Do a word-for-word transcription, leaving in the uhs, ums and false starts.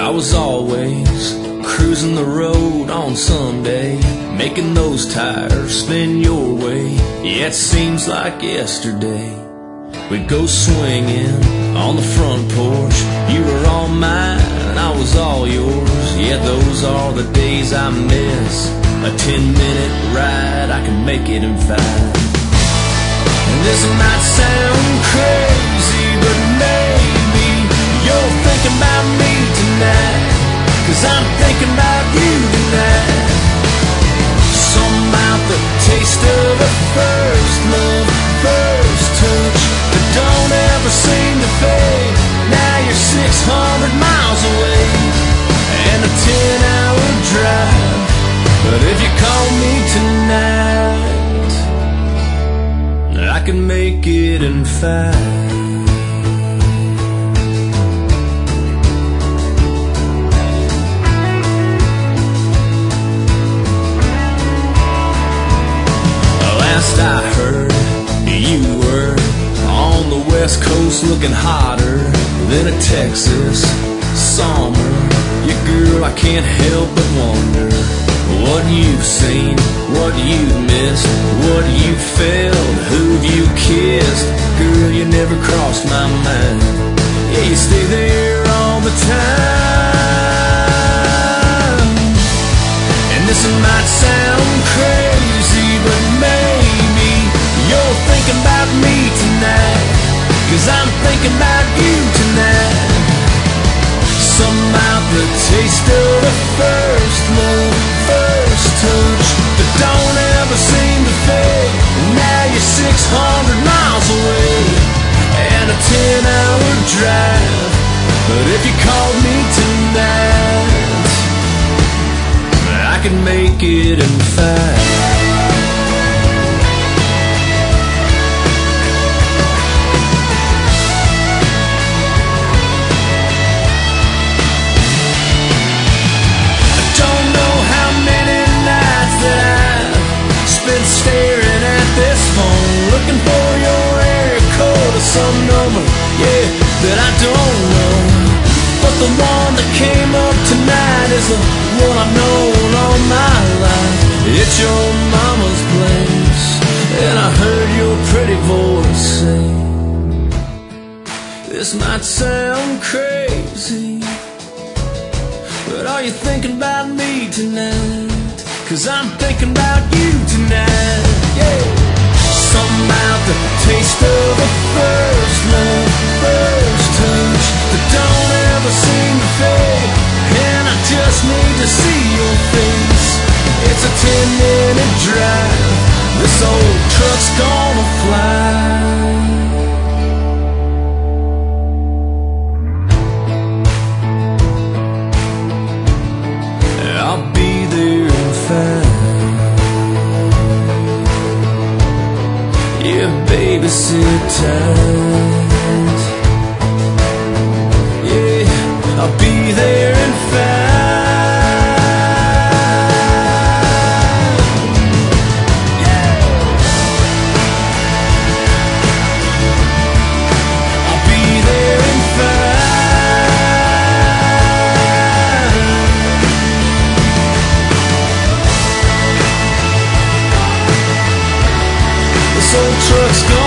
I was always cruising the road on Sunday, making those tires spin your way. Yeah, it seems like yesterday. We'd go swinging on the front porch. You were all mine and I was all yours. Yeah, those are the days I miss. A ten minute ride, I can make it in five. And this might sound crazy, but maybe you're thinking about me tonight, 'cause I'm thinking about you tonight. Something about the taste of a first love, first touch that don't ever seem to fade. Now you're six hundred miles away and a ten hour drive. But if you call me tonight, I can make it in five. Last I heard, you were on the West Coast looking hotter than a Texas summer. Yeah, girl, I can't help but wonder what you've seen, what you've missed, what you felt, who you kissed. Girl, you never crossed my mind. Yeah, you stay there all the time. And this might sound crazy, but maybe you're thinking about me tonight, 'cause I'm thinking about you tonight. Something about the taste of the first love, first touch that don't ever seem to fade. Now you're six hundred miles away and a ten hour drive. But if you called me tonight, I can make it in five. Staring at this phone, looking for your area code or some number, yeah, that I don't know. But the one that came up tonight is the one I've known all my life. It's your mama's place, and I heard your pretty voice say, this might sound crazy, but are you thinking about me tonight? 'Cause I'm thinking about you tonight, yeah. Something about the taste of a first love, first touch that don't ever seem to fade. And I just need to see your face. It's a ten minute drive. This old truck's gonna fly. I'll be there in five. Yeah, baby, sit tight. Yeah, I'll be there in five. Yeah, I'll be there in five. This old truck's gone.